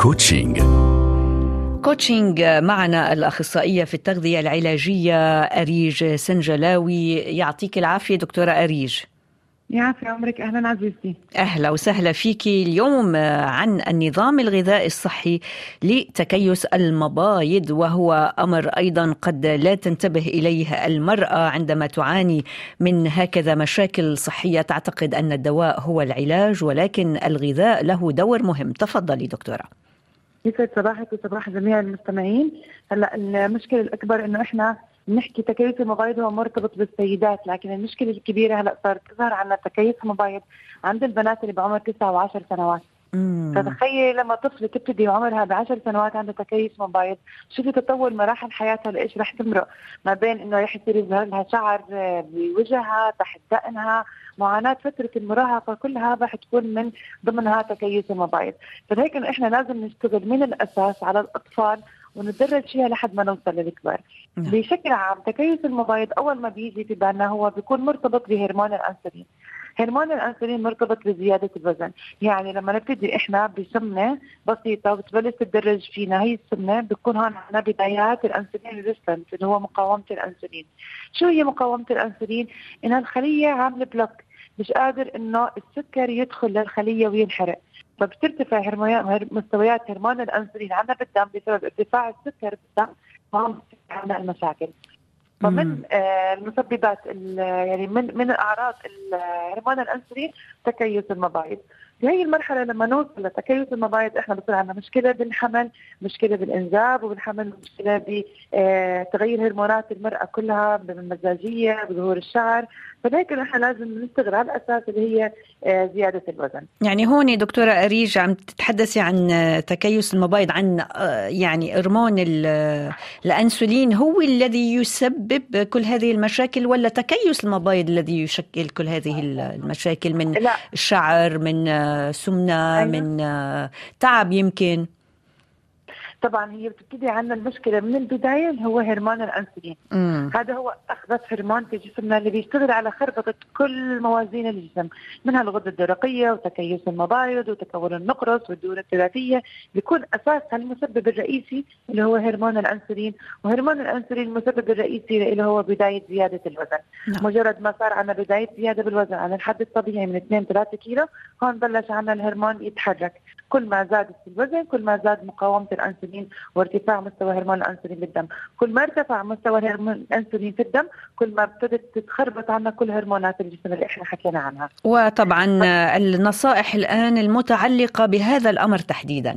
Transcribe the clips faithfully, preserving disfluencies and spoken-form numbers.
كوتشينج. كوتشينج معنا الأخصائية في التغذية العلاجية أريج سنجلاوي. يعطيك العافية دكتورة أريج. يعافي عمرك. أهلا عزيزتي. أهلا وسهلا فيك. اليوم عن النظام الغذائي الصحي لتكيس المبايض، وهو أمر أيضا قد لا تنتبه إليه المرأة عندما تعاني من هكذا مشاكل صحية. تعتقد أن الدواء هو العلاج، ولكن الغذاء له دور مهم. تفضلي دكتورة. يسعد صباحك وصباح جميع المستمعين. هلا المشكله الاكبر انه احنا بنحكي تكيس المبايض هو مرتبط بالسيدات، لكن المشكله الكبيره هلا صارت تظهر عنا تكيس المبايض عند البنات اللي بعمر تسعة وعشر سنوات. مم. فتخيل لما طفله تبتدي عمرها بعشر سنوات عندها تكيس مبايض، شوفي تطور مراحل حياتها لايش رح تمرق، ما بين انه رح يصير يظهر لها شعر بوجهها، تحت دقنها، معاناه فتره المراهقه، كلها رح تكون من ضمنها تكيس المبايض. فهيك انه احنا لازم نشتغل من الاساس على الاطفال ونتدرج فيها لحد ما نوصل للكبار. نعم. بشكل عام تكيس المبايض اول ما بيجي في بالنا هو بيكون مرتبط بهرمون الانسولين. هرمون الانسولين مرتبط بزياده الوزن، يعني لما نبتدي احنا بسمنه بسيطه وتبلش تتدرج فينا هي السمنه، بتكون هون عندنا بدايات الانسولين ريزيستنس اللي هو مقاومه الانسولين. شو هي مقاومه الانسولين؟ انها الخليه عامله بلوك، مش قادر انه السكر يدخل للخليه وينحرق، فبترتفع هرمونات مستويات هرمون الانسولين عندنا بالدم بسبب ارتفاع السكر بالدم، وهم عندنا المشاكل. فمن آه المسببات يعني من من اعراض هرمون الانسولين تكيس المبايض. في هي المرحله لما نوصل لتكيس المبايض احنا بصير عندنا مشكله بالحمل، مشكله بالانجاب وبالحمل، مشكله بتغير هرمونات المراه كلها بالمزاجيه، بظهور الشعر. فلذلك احنا لازم نشتغل على الاساس اللي هي زياده الوزن. يعني هون دكتوره أريج عم تتحدثي عن تكيس المبايض، عن يعني هرمون الانسولين هو الذي يسبب كل هذه المشاكل، ولا تكيس المبايض الذي يشكل كل هذه المشاكل من لا. الشعر، من سمنه، أيوة. من تعب يمكن؟ طبعا هي بتبتدي عندنا المشكله من البدايه اللي هو هرمون الانسولين. مم. هذا هو اخبث هرمون في جسمنا اللي بيشتغل على خربطه كل موازين الجسم، منها الغده الدرقيه وتكيس المبايض وتكون النقرس والدهون الثلاثيه، بيكون اساسها المسبب الرئيسي اللي هو هرمون الانسولين. وهرمون الانسولين المسبب الرئيسي اللي هو بدايه زياده الوزن. نعم. مجرد ما صار عندنا بدايه زياده بالوزن عن الحد الطبيعي من اثنين ثلاثة كيلو، هون بلش عندنا الهرمون يتحرك. كل ما زادت الوزن كل ما زاد مقاومه الانسولين وارتفاع مستوى هرمون الانسولين بالدم. كل ما ارتفع مستوى هرمون الانسولين في الدم كل ما ابتدت تتخربط عنا كل هرمونات الجسم اللي احنا حكينا عنها. وطبعا النصائح الان المتعلقه بهذا الامر تحديدا.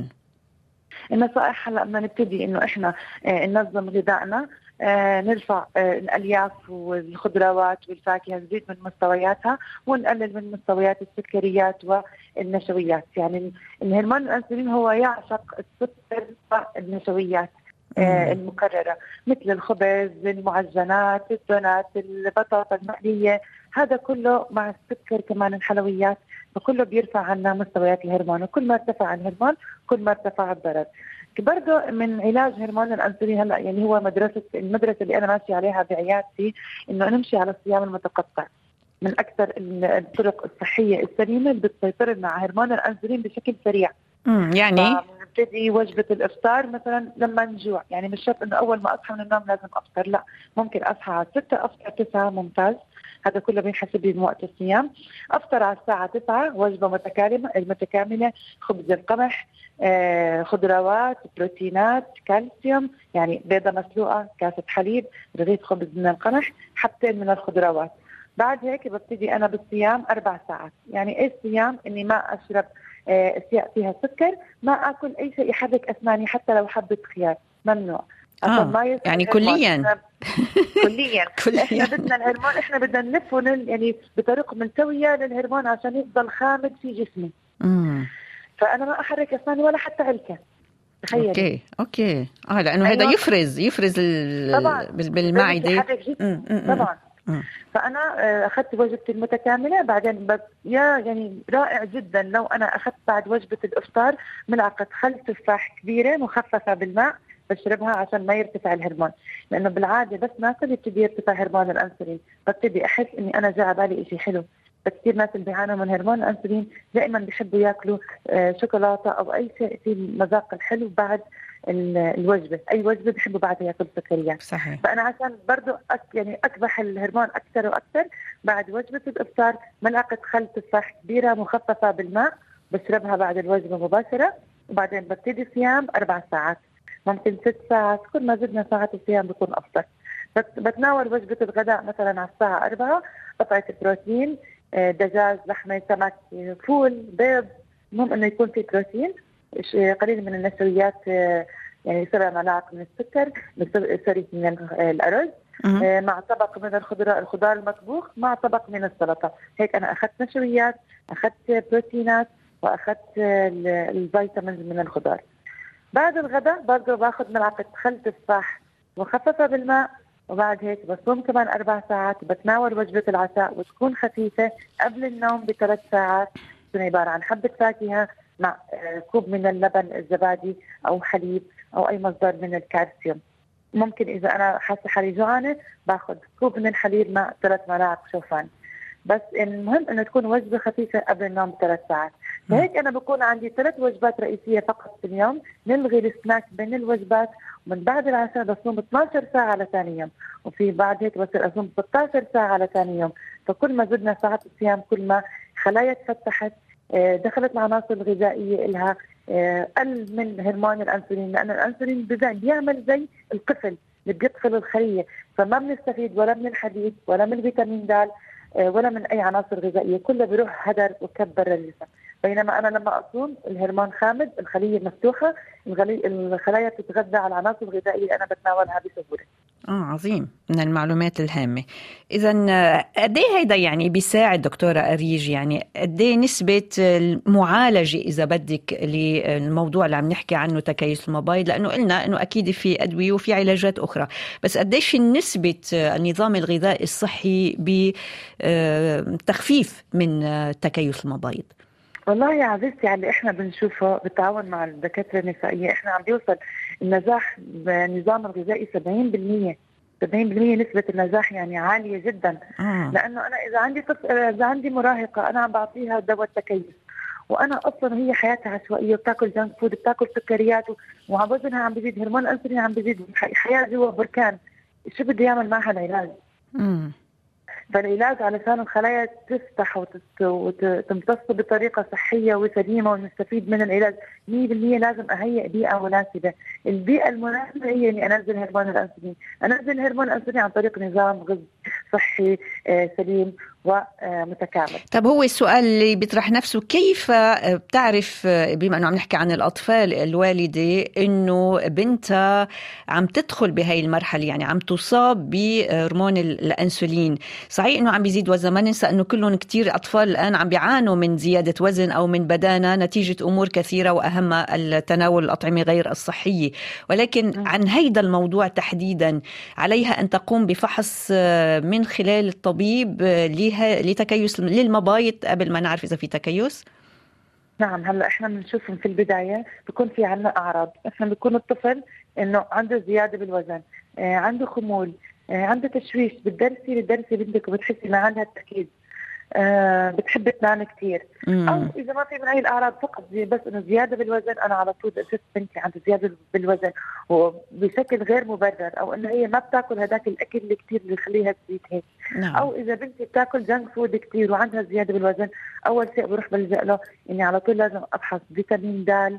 النصائح هلا بدنا نبتدي انه احنا ننظم غذائنا، آه نرفع آه الألياف والخضروات والفاكهة، نزيد من مستوياتها ونقلل من مستويات السكريات والنشويات. يعني الهرمون الأنسولين هو يعشق السكر والنشويات آه المكررة، مثل الخبز، المعجنات، الدونات، البطاطا المقلية، هذا كله مع السكر كمان الحلويات، فكله بيرفع عنا مستويات الهرمون، وكل ما ارتفع الهرمون كل ما ارتفع الضرر. برضه من علاج هرمون الانسولين هلا يعني هو مدرسه المدرسه اللي انا ماشي عليها بعيادتي، انه نمشي على الصيام المتقطع، من اكثر الطرق الصحيه السليمه اللي بتسيطر لنا على هرمون الانسولين بشكل سريع. امم يعني نبتدي وجبه الافطار مثلا لما نجوع، يعني مش شرط انه اول ما اصحى من النوم لازم افطر، لا، ممكن اصحى على ستة افطر تسعة، ممتاز، هذا كله بينحسب لي من وقت الصيام. افطر على الساعه تسعة وجبه متكامله المتكامله، خبز القمح، آه، خضروات، بروتينات، كالسيوم، يعني بيضه مسلوقه، كاسه حليب، رغيف خبز من القمح، حبتين من الخضروات. بعد هيك ببتدي انا بالصيام اربع ساعات. يعني ايش صيام؟ اني ما اشرب آه، اشياء فيها سكر، ما اكل اي شيء يحرك اسناني حتى لو حبه خيار، ممنوع. آه. يعني كليا كليا احنا بدنا الهرمون، احنا بدنا نلف يعني بطريقه ملتويه للهرمون عشان يفضل خامد في جسمي. امم فانا ما احرك اسناني ولا حتى علكه. تخيل. اوكي اوكي اه لانه أيوة. هذا يفرز يفرز طبعا بالمعده طبعا. مم. فانا اخذت وجبتي المتكامله، بعدين يا يعني رائع جدا لو انا اخذت بعد وجبه الافطار ملعقه خل تفاح كبيره مخففه بالماء بشربها عشان ما يرتفع الهرمون، لانه بالعاده بس ناكل يبتدي يرتفع هرمون الانسولين، ببتدي احس اني انا جاء بالي شيء حلو، كثير ناس اللي بيعانوا من هرمون الأنسولين دائما بيحبوا ياكلوا شوكولاتة أو أي شيء فيه المذاق الحلو بعد الوجبة، أي وجبة بيحبوا بعدها ياكلوا سكريات. صحيح. فأنا عشان برضو أك يعني أكبح الهرمون أكثر وأكثر، بعد وجبة الإفطار ملعقة خل تفاح كبيرة مخففة بالماء بشربها بعد الوجبة مباشرة، وبعدين ببتدي صيام أربع ساعات، ممكن ست ساعات، كل ما زدنا ساعات الصيام بيكون أفضل. بتناول وجبة الغداء مثلا على الساعة أربعة، قطعة بروتين، دجاج، لحمة، سمك، فول، بيض، المهم إنه يكون في بروتين، قليل من النشويات، يعني سبع ملاعق من السكر، سوري من الأرز، مع طبق من الخضار الخضار المطبوخ، مع طبق من السلطة. هيك أنا أخذت نشويات، أخذت بروتينات، وأخذت الفيتامينز من الخضار. بعد الغداء برضه باخذ ملعقة خل تفاح مخففة بالماء، وبعد هيك بصوم كمان أربع ساعات، بتناول وجبة العشاء وتكون خفيفة قبل النوم بثلاث ساعات، تكون عبارة عن حبة فاكهة مع كوب من اللبن الزبادي أو حليب أو أي مصدر من الكالسيوم. ممكن إذا أنا حاسة حالي جوعانة باخذ كوب من الحليب مع ثلاث ملاعق شوفان. بس المهم إنه تكون وجبة خفيفة قبل النوم بثلاث ساعات. فهيك أنا بكون عندي ثلاث وجبات رئيسية فقط في اليوم، نلغي السناك بين الوجبات، ومن بعد العشاء بصوم اثنعش ساعة على ثاني يوم، وفي بعد هيك بصير أصوم ستة عشر ساعة على ثاني يوم. فكل ما زدنا ساعات الصيام كل ما خلايا تفتحت، دخلت العناصر الغذائية إلها، قل من هرمون الأنسولين، لأن الأنسولين بيعمل زي القفل اللي بيقفل الخلية، فما بنستفيد ولا من الحديد ولا من فيتامين د ولا من أي عناصر غذائية، كله بيروح هدر وكبر الجسم. بينما أنا لما أصوم الهرمون خامد، الخلية مفتوحة، الخلايا بتتغذى على العناصر الغذائية اللي أنا بتناولها بسهولة. آه عظيم، من المعلومات الهامة. إذا قد ايه هيدا يعني بيساعد دكتورة أريج، يعني قد ايه نسبة المعالجة إذا بدك للموضوع اللي عم نحكي عنه تكيس المبايض، لأنه قلنا إنه أكيد في أدوية وفي علاجات أخرى، بس قد ايش نسبة النظام الغذائي الصحي بتخفيف من تكيس المبايض؟ والله يا عزيزتي، على اللي احنا بنشوفه بالتعاون مع الدكاتره النسائيه، احنا عم بيوصل النجاح بالنظام الغذائي سبعين بالمية. سبعين بالمية نسبه النجاح يعني عاليه جدا. آه. لانه انا اذا عندي طفل، اذا عندي مراهقه انا عم بعطيها دواء تكيس، وانا اصلا هي حياتها عشوائيه، بتاكل جانك فود، بتاكل سكريات، ووزنها عم بيزيد، هرمون الانسولين عم بيزيد، حياه جوا بركان، شو بده يعمل معها العلاج؟ امم فالعلاج علشان الخلايا تفتح وتمتص بطريقة صحية وسليمة ونستفيد من العلاج مية بالمية لازم أهيئ بيئة مناسبة. البيئة المناسبة هي إني أنزل هرمون الأنسولين، أنزل هرمون الأنسولين عن طريق نظام غذائي صحي سليم ومتكامل. طب هو السؤال اللي بيطرح نفسه، كيف بتعرف بما أنه عم نحكي عن الأطفال الوالدة إنه بنتها عم تدخل بهاي المرحلة، يعني عم تصاب بهرمون الأنسولين؟ صحيح إنه عم بيزيد وزن، ما ننسى إنه كلهم كتير أطفال الآن عم بيعانوا من زيادة وزن أو من بدانة نتيجة أمور كثيرة وأهمها التناول الأطعمة غير الصحية، ولكن عن هيدا الموضوع تحديدا عليها أن تقوم بفحص من خلال الطبيب لتكيس للمبايض قبل ما نعرف إذا في تكيس. نعم، هلا احنا بنشوفهم في البدايه بيكون في عنا اعراض، احنا بيكون الطفل انه عنده زياده بالوزن، آه عنده خمول، آه عنده تشويش، بتدرسي بتدرسي بنتك وبتحسي ما عندها تركيز، آه بتحب تنام كثير، او اذا ما في من هاي الاعراض فقط بس انه زياده بالوزن، انا على طول اشوف بنتي عندها زياده بالوزن وبشكل غير مبرر، او انه هي ما بتاكل هذاك الاكل اللي كثير اللي يخليها تزيد هيك. نعم. او اذا بنتي بتاكل جانك فود كثير وعندها زياده بالوزن، اول شيء بروح بلجأ له اني على طول لازم ابحث فيتامين د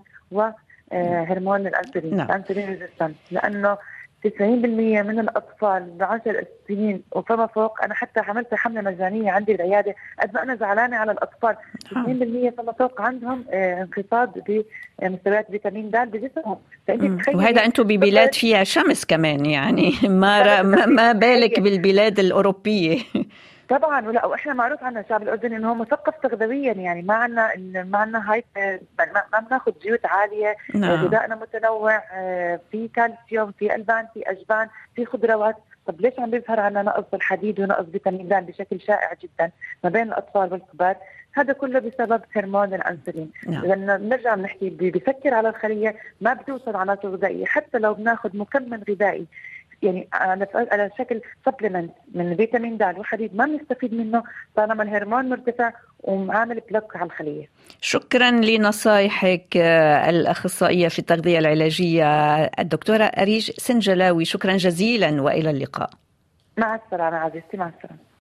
وهرمون الانسولين. نعم. الانسولين ريزيستنس، لانه تسعين بالمية من الأطفال بعشر سنين وفما فوق، أنا حتى عملت حملة مجانية عندي بالعيادة، قد ما أنا زعلانة على الأطفال تسعين بالمية فما فوق عندهم انخفاض بمستويات فيتامين د بجسمهم. وهذا أنتم ببلاد فيها شمس كمان، يعني ما ما بالك بالبلاد الأوروبية. طبعا، ولا واحنا معروف عنا الشعب الاردني انه هو مثقف تغذويا، يعني ما عنا ما عنا هاي ما بناخذ زيوت عاليه، غذائنا متنوع، في كالسيوم، في البان، في اجبان، في خضروات. طب ليش عم بيظهر عنا نقص الحديد ونقص فيتامين د بشكل شائع جدا ما بين الاطفال والكبار؟ هذا كله بسبب هرمون الانسولين. اذا بنرجع بنحكي بيسكر على الخليه، ما بتوصل عناصر غذائيه، حتى لو بناخذ مكمل غذائي يعني على على شكل سبلمنت من فيتامين د والحديد ما بنستفيد منه طالما الهرمون مرتفع وعامل بلوك على الخليه. شكرا لنصائحك الاخصائيه في التغذيه العلاجيه الدكتوره أريج سنجلاوي، شكرا جزيلا والى اللقاء. مع السلامه عزيزتي، مع السلامه.